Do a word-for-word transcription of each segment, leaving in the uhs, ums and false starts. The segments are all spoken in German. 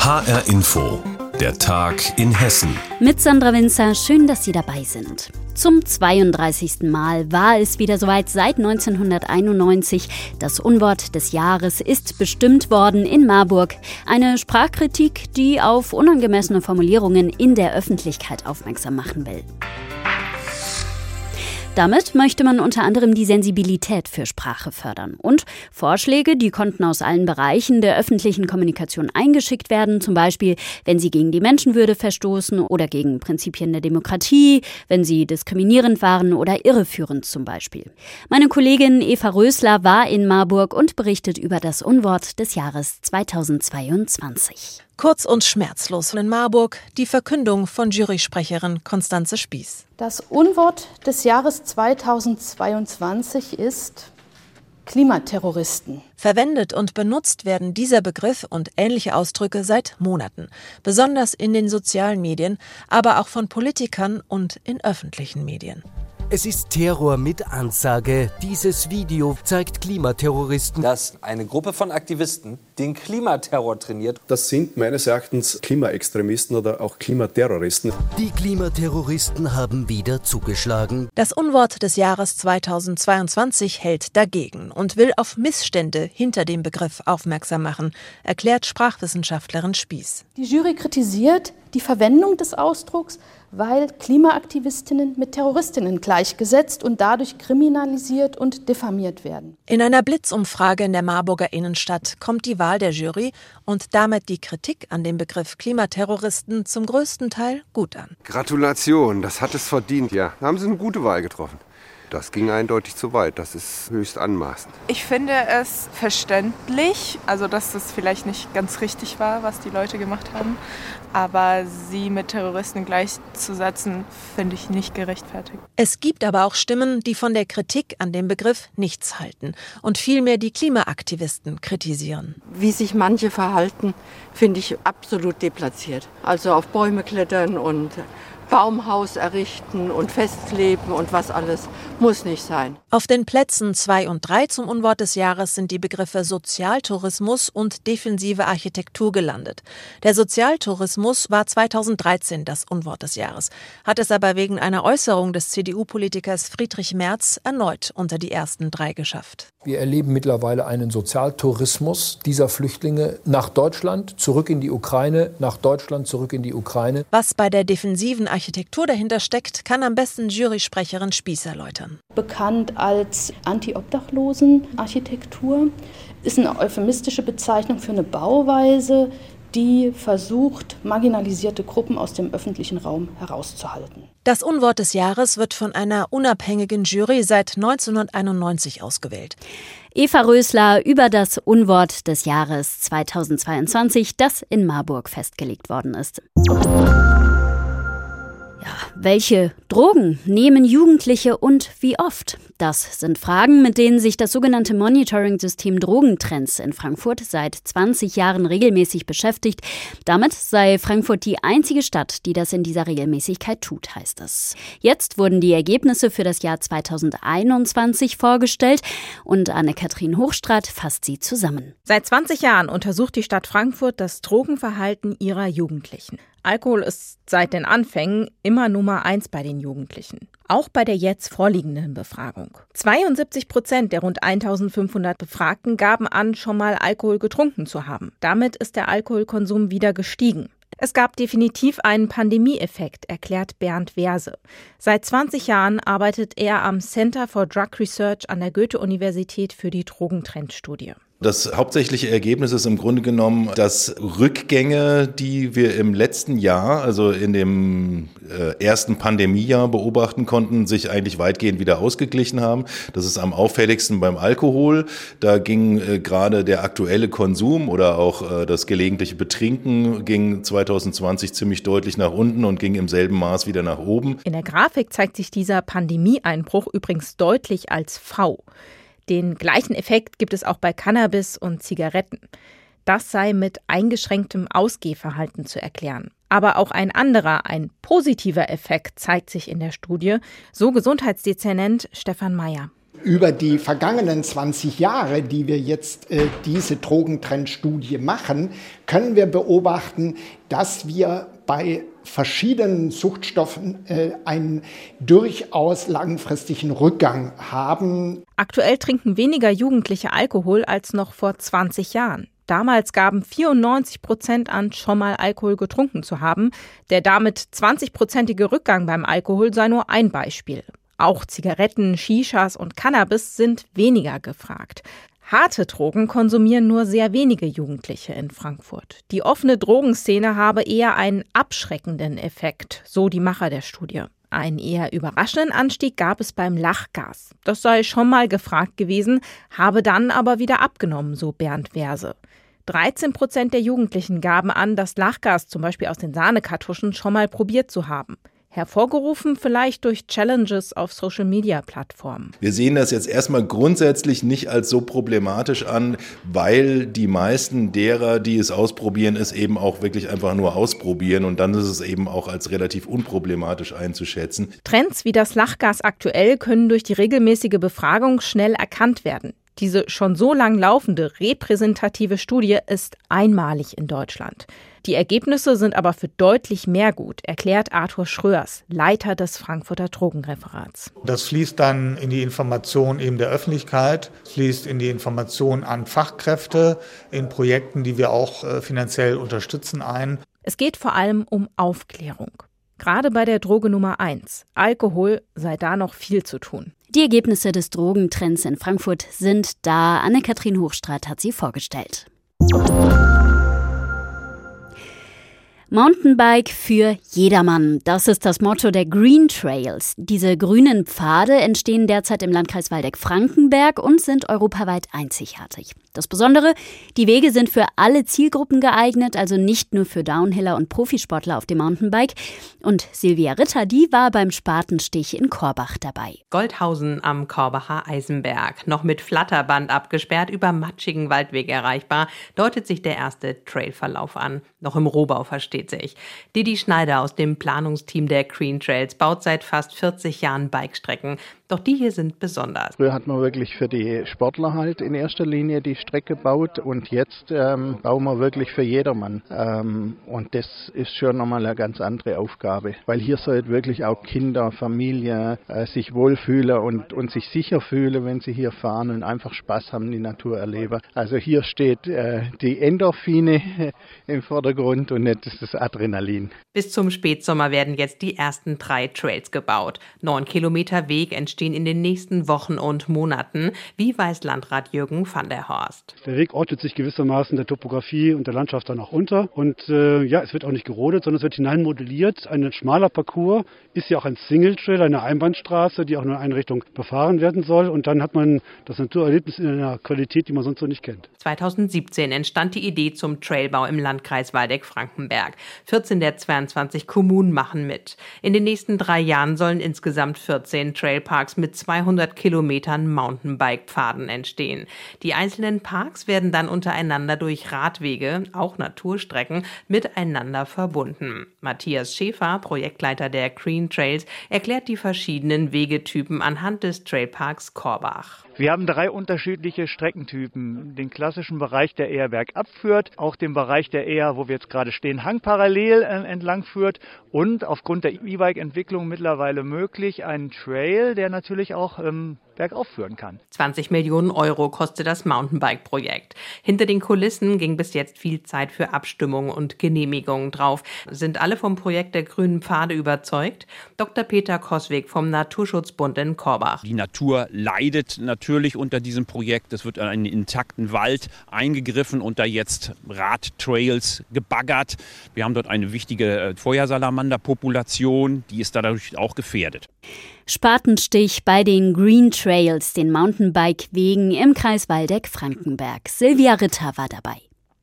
H R Info, der Tag in Hessen. Mit Sandra Winzer, schön, dass Sie dabei sind. Zum zweiunddreißigsten Mal war es wieder soweit seit neunzehnhunderteinundneunzig. Das Unwort des Jahres ist bestimmt worden in Marburg. Eine Sprachkritik, die auf unangemessene Formulierungen in der Öffentlichkeit aufmerksam machen will. Damit möchte man unter anderem die Sensibilität für Sprache fördern. Und Vorschläge, die konnten aus allen Bereichen der öffentlichen Kommunikation eingeschickt werden, zum Beispiel, wenn sie gegen die Menschenwürde verstoßen oder gegen Prinzipien der Demokratie, wenn sie diskriminierend waren oder irreführend zum Beispiel. Meine Kollegin Eva Rösler war in Marburg und berichtet über das Unwort des Jahres zweitausendzweiundzwanzig. Kurz und schmerzlos in Marburg die Verkündung von Jurysprecherin Constanze Spieß. Das Unwort des Jahres zweitausendzweiundzwanzig ist Klimaterroristen. Verwendet und benutzt werden dieser Begriff und ähnliche Ausdrücke seit Monaten, besonders in den sozialen Medien, aber auch von Politikern und in öffentlichen Medien. Es ist Terror mit Ansage. Dieses Video zeigt Klimaterroristen. Dass eine Gruppe von Aktivisten den Klimaterror trainiert. Das sind meines Erachtens Klimaextremisten oder auch Klimaterroristen. Die Klimaterroristen haben wieder zugeschlagen. Das Unwort des Jahres zweitausendzweiundzwanzig hält dagegen und will auf Missstände hinter dem Begriff aufmerksam machen, erklärt Sprachwissenschaftlerin Spieß. Die Jury kritisiert die Verwendung des Ausdrucks, weil Klimaaktivistinnen mit Terroristinnen gleichgesetzt und dadurch kriminalisiert und diffamiert werden. In einer Blitzumfrage in der Marburger Innenstadt kommt die Wahl der Jury und damit die Kritik an dem Begriff Klimaterroristen zum größten Teil gut an. Gratulation, das hat es verdient, ja. Da haben Sie eine gute Wahl getroffen. Das ging eindeutig zu weit, das ist höchst anmaßend. Ich finde es verständlich, also dass das vielleicht nicht ganz richtig war, was die Leute gemacht haben. Aber sie mit Terroristen gleichzusetzen, finde ich nicht gerechtfertigt. Es gibt aber auch Stimmen, die von der Kritik an dem Begriff nichts halten und vielmehr die Klimaaktivisten kritisieren. Wie sich manche verhalten, finde ich absolut deplatziert. Also auf Bäume klettern und Baumhaus errichten und festkleben und was alles muss nicht sein. Auf den Plätzen zwei und drei zum Unwort des Jahres sind die Begriffe Sozialtourismus und defensive Architektur gelandet. Der Sozialtourismus war zweitausenddreizehn das Unwort des Jahres, hat es aber wegen einer Äußerung des C D U-Politikers Friedrich Merz erneut unter die ersten drei geschafft. Wir erleben mittlerweile einen Sozialtourismus dieser Flüchtlinge nach Deutschland, zurück in die Ukraine, nach Deutschland, zurück in die Ukraine. Was bei der defensiven Architektur dahinter steckt, kann am besten Jurysprecherin Spieß erläutern. Bekannt als Anti-Obdachlosen-Architektur, ist eine euphemistische Bezeichnung für eine Bauweise, die versucht, marginalisierte Gruppen aus dem öffentlichen Raum herauszuhalten. Das Unwort des Jahres wird von einer unabhängigen Jury seit neunzehnhunderteinundneunzig ausgewählt. Eva Rösler über das Unwort des Jahres zweitausendzweiundzwanzig, das in Marburg festgelegt worden ist. Ja, welche Drogen nehmen Jugendliche und wie oft? Das sind Fragen, mit denen sich das sogenannte Monitoring-System Drogentrends in Frankfurt seit zwanzig Jahren regelmäßig beschäftigt. Damit sei Frankfurt die einzige Stadt, die das in dieser Regelmäßigkeit tut, heißt es. Jetzt wurden die Ergebnisse für das Jahr zweitausendeinundzwanzig vorgestellt und Anne-Kathrin Hochstraat fasst sie zusammen. Seit zwanzig Jahren untersucht die Stadt Frankfurt das Drogenverhalten ihrer Jugendlichen. Alkohol ist seit den Anfängen immer Nummer eins bei den Jugendlichen. Auch bei der jetzt vorliegenden Befragung. zweiundsiebzig Prozent der rund eintausendfünfhundert Befragten gaben an, schon mal Alkohol getrunken zu haben. Damit ist der Alkoholkonsum wieder gestiegen. Es gab definitiv einen Pandemieeffekt, erklärt Bernd Werse. Seit zwanzig Jahren arbeitet er am Center for Drug Research an der Goethe-Universität für die Drogentrendstudie. Das hauptsächliche Ergebnis ist im Grunde genommen, dass Rückgänge, die wir im letzten Jahr, also in dem äh, ersten Pandemiejahr beobachten konnten, sich eigentlich weitgehend wieder ausgeglichen haben. Das ist am auffälligsten beim Alkohol. Da ging äh, gerade der aktuelle Konsum oder auch äh, das gelegentliche Betrinken ging zweitausendzwanzig ziemlich deutlich nach unten und ging im selben Maß wieder nach oben. In der Grafik zeigt sich dieser Pandemieeinbruch übrigens deutlich als V. Den gleichen Effekt gibt es auch bei Cannabis und Zigaretten. Das sei mit eingeschränktem Ausgehverhalten zu erklären. Aber auch ein anderer, ein positiver Effekt zeigt sich in der Studie, so Gesundheitsdezernent Stefan Meyer. Über die vergangenen zwanzig Jahre, die wir jetzt äh, diese Drogentrendstudie machen, können wir beobachten, dass wir bei verschiedenen Suchtstoffen äh, einen durchaus langfristigen Rückgang haben. Aktuell trinken weniger Jugendliche Alkohol als noch vor zwanzig Jahren. Damals gaben vierundneunzig Prozent an, schon mal Alkohol getrunken zu haben. Der damit zwanzig-prozentige Rückgang beim Alkohol sei nur ein Beispiel. Auch Zigaretten, Shishas und Cannabis sind weniger gefragt. Harte Drogen konsumieren nur sehr wenige Jugendliche in Frankfurt. Die offene Drogenszene habe eher einen abschreckenden Effekt, so die Macher der Studie. Einen eher überraschenden Anstieg gab es beim Lachgas. Das sei schon mal gefragt gewesen, habe dann aber wieder abgenommen, so Bernd Werse. dreizehn Prozent der Jugendlichen gaben an, das Lachgas zum Beispiel aus den Sahnekartuschen schon mal probiert zu haben. Hervorgerufen vielleicht durch Challenges auf Social-Media-Plattformen. Wir sehen das jetzt erstmal grundsätzlich nicht als so problematisch an, weil die meisten derer, die es ausprobieren, es eben auch wirklich einfach nur ausprobieren. Und dann ist es eben auch als relativ unproblematisch einzuschätzen. Trends wie das Lachgas aktuell können durch die regelmäßige Befragung schnell erkannt werden. Diese schon so lang laufende repräsentative Studie ist einmalig in Deutschland. Die Ergebnisse sind aber für deutlich mehr gut, erklärt Arthur Schröers, Leiter des Frankfurter Drogenreferats. Das fließt dann in die Information eben der Öffentlichkeit, fließt in die Information an Fachkräfte, in Projekten, die wir auch äh, finanziell unterstützen, ein. Es geht vor allem um Aufklärung. Gerade bei der Droge Nummer eins, Alkohol, sei da noch viel zu tun. Die Ergebnisse des Drogentrends in Frankfurt sind da. Anne-Kathrin Hochstraat hat sie vorgestellt. Mountainbike für jedermann. Das ist das Motto der Green Trails. Diese grünen Pfade entstehen derzeit im Landkreis Waldeck-Frankenberg und sind europaweit einzigartig. Das Besondere, die Wege sind für alle Zielgruppen geeignet, also nicht nur für Downhiller und Profisportler auf dem Mountainbike. Und Silvia Ritter, die war beim Spatenstich in Korbach dabei. Goldhausen am Korbacher Eisenberg. Noch mit Flatterband abgesperrt, über matschigen Waldweg erreichbar, deutet sich der erste Trailverlauf an. Noch im Rohbau versteht sich. Didi Schneider aus dem Planungsteam der Green Trails baut seit fast vierzig Jahren Bikestrecken. Doch die hier sind besonders. Früher hat man wirklich für die Sportler halt in erster Linie die Strecke gebaut und jetzt ähm, bauen wir wirklich für jedermann. Ähm, und das ist schon nochmal eine ganz andere Aufgabe, weil hier soll wirklich auch Kinder, Familie äh, sich wohlfühlen und, und sich sicher fühlen, wenn sie hier fahren und einfach Spaß haben, die Natur erleben. Also hier steht äh, die Endorphine im Vordergrund und nicht das Adrenalin. Bis zum Spätsommer werden jetzt die ersten drei Trails gebaut. Neun Kilometer Weg entstehen in den nächsten Wochen und Monaten. Wie weiß Landrat Jürgen van der Horst. Der Weg ordnet sich gewissermaßen der Topografie und der Landschaft dann auch unter. Und äh, ja, es wird auch nicht gerodet, sondern es wird hineinmodelliert. Ein schmaler Parcours ist ja auch ein Single-Trail, eine Einbahnstraße, die auch nur in eine Richtung befahren werden soll. Und dann hat man das Naturerlebnis in einer Qualität, die man sonst so nicht kennt. zweitausendsiebzehn entstand die Idee zum Trailbau im Landkreis Waldeck-Frankenberg. vierzehn der zweiundzwanzig Kommunen machen mit. In den nächsten drei Jahren sollen insgesamt vierzehn Trailparks mit zweihundert Kilometern Mountainbike-Pfaden entstehen. Die einzelnen Parks werden dann untereinander durch Radwege, auch Naturstrecken, miteinander verbunden. Matthias Schäfer, Projektleiter der Green Trails, erklärt die verschiedenen Wegetypen anhand des Trailparks Korbach. Wir haben drei unterschiedliche Streckentypen. Den klassischen Bereich, der eher bergab führt, auch den Bereich, der eher, wo wir jetzt gerade stehen, hangparallel entlang führt und aufgrund der E-Bike-Entwicklung mittlerweile möglich einen Trail, der natürlich auch ähm, bergauf führen kann. zwanzig Millionen Euro kostet das Mountainbike-Projekt. Hinter den Kulissen ging bis jetzt viel Zeit für Abstimmungen und Genehmigungen drauf. Sind alle vom Projekt der grünen Pfade überzeugt? Doktor Peter Koswig vom Naturschutzbund in Korbach. Die Natur leidet natürlich unter diesem Projekt. Es wird in einen intakten Wald eingegriffen und da jetzt Radtrails gebaggert. Wir haben dort eine wichtige Feuersalamander-Population, die ist dadurch auch gefährdet. Spatenstich bei den Green Trails, den Mountainbike-Wegen im Kreis Waldeck-Frankenberg. Silvia Ritter war dabei.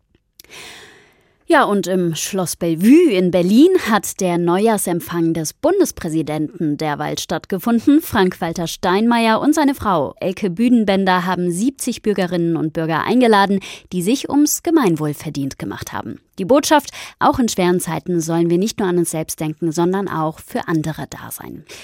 Ja, und im Schloss Bellevue in Berlin hat der Neujahrsempfang des Bundespräsidenten derweil stattgefunden. Frank-Walter Steinmeier und seine Frau Elke Büdenbender haben siebzig Bürgerinnen und Bürger eingeladen, die sich ums Gemeinwohl verdient gemacht haben. Die Botschaft, auch in schweren Zeiten sollen wir nicht nur an uns selbst denken, sondern auch für andere da sein.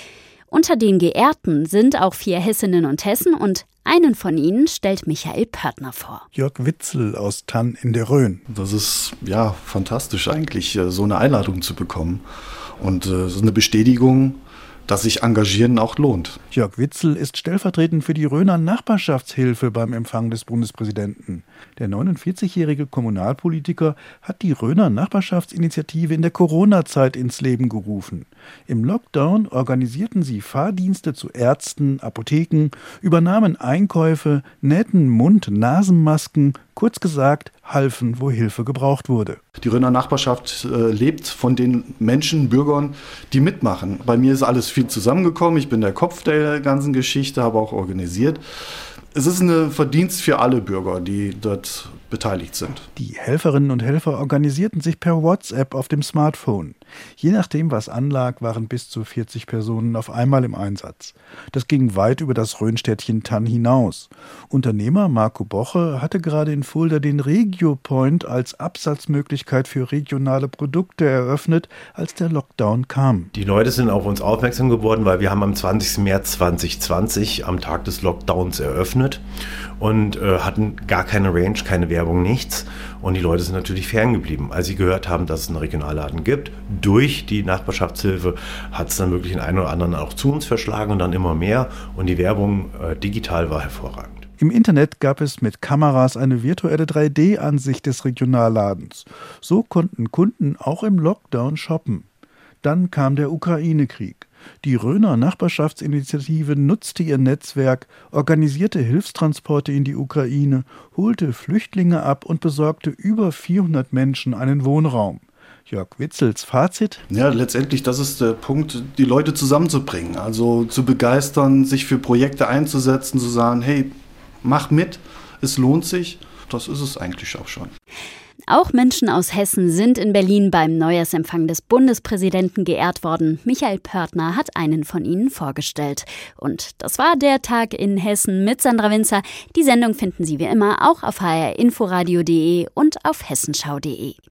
Unter den Geehrten sind auch vier Hessinnen und Hessen und einen von ihnen stellt Michael Pörtner vor. Jörg Witzel aus Thann in der Rhön. Das ist ja fantastisch eigentlich, so eine Einladung zu bekommen. Und es äh, ist eine Bestätigung, dass sich Engagieren auch lohnt. Jörg Witzel ist stellvertretend für die Rhöner Nachbarschaftshilfe beim Empfang des Bundespräsidenten. Der neunundvierzigjährige Kommunalpolitiker hat die Rhöner Nachbarschaftsinitiative in der Corona-Zeit ins Leben gerufen. Im Lockdown organisierten sie Fahrdienste zu Ärzten, Apotheken, übernahmen Einkäufe, nähten Mund-Nasenmasken, kurz gesagt, halfen, wo Hilfe gebraucht wurde. Die Rhöner Nachbarschaft äh, lebt von den Menschen, Bürgern, die mitmachen. Bei mir ist alles viel zusammengekommen. Ich bin der Kopf der ganzen Geschichte, habe auch organisiert. Es ist ein Verdienst für alle Bürger, die dort beteiligt sind. Die Helferinnen und Helfer organisierten sich per WhatsApp auf dem Smartphone. Je nachdem, was anlag, waren bis zu vierzig Personen auf einmal im Einsatz. Das ging weit über das Rhönstädtchen Thann hinaus. Unternehmer Marco Boche hatte gerade in Fulda den Regio-Point als Absatzmöglichkeit für regionale Produkte eröffnet, als der Lockdown kam. Die Leute sind auf uns aufmerksam geworden, weil wir haben am zwanzigsten März zweitausendzwanzig am Tag des Lockdowns eröffnet und äh, hatten gar keine Range, keine Werbung, nichts. Und die Leute sind natürlich ferngeblieben. Als sie gehört haben, dass es einen Regionalladen gibt, durch die Nachbarschaftshilfe hat es dann wirklich den einen oder anderen auch zu uns verschlagen und dann immer mehr. Und die Werbung äh, digital war hervorragend. Im Internet gab es mit Kameras eine virtuelle drei D Ansicht des Regionalladens. So konnten Kunden auch im Lockdown shoppen. Dann kam der Ukraine-Krieg. Die Rhöner Nachbarschaftsinitiative nutzte ihr Netzwerk, organisierte Hilfstransporte in die Ukraine, holte Flüchtlinge ab und besorgte über vierhundert Menschen einen Wohnraum. Jörg Witzels Fazit? Ja, letztendlich, das ist der Punkt, die Leute zusammenzubringen, also zu begeistern, sich für Projekte einzusetzen, zu sagen, hey, mach mit, es lohnt sich. Das ist es eigentlich auch schon. Auch Menschen aus Hessen sind in Berlin beim Neujahrsempfang des Bundespräsidenten geehrt worden. Michael Pörtner hat einen von ihnen vorgestellt. Und das war der Tag in Hessen mit Sandra Winzer. Die Sendung finden Sie wie immer auch auf h r inforadio punkt d e und auf hessenschau punkt d e.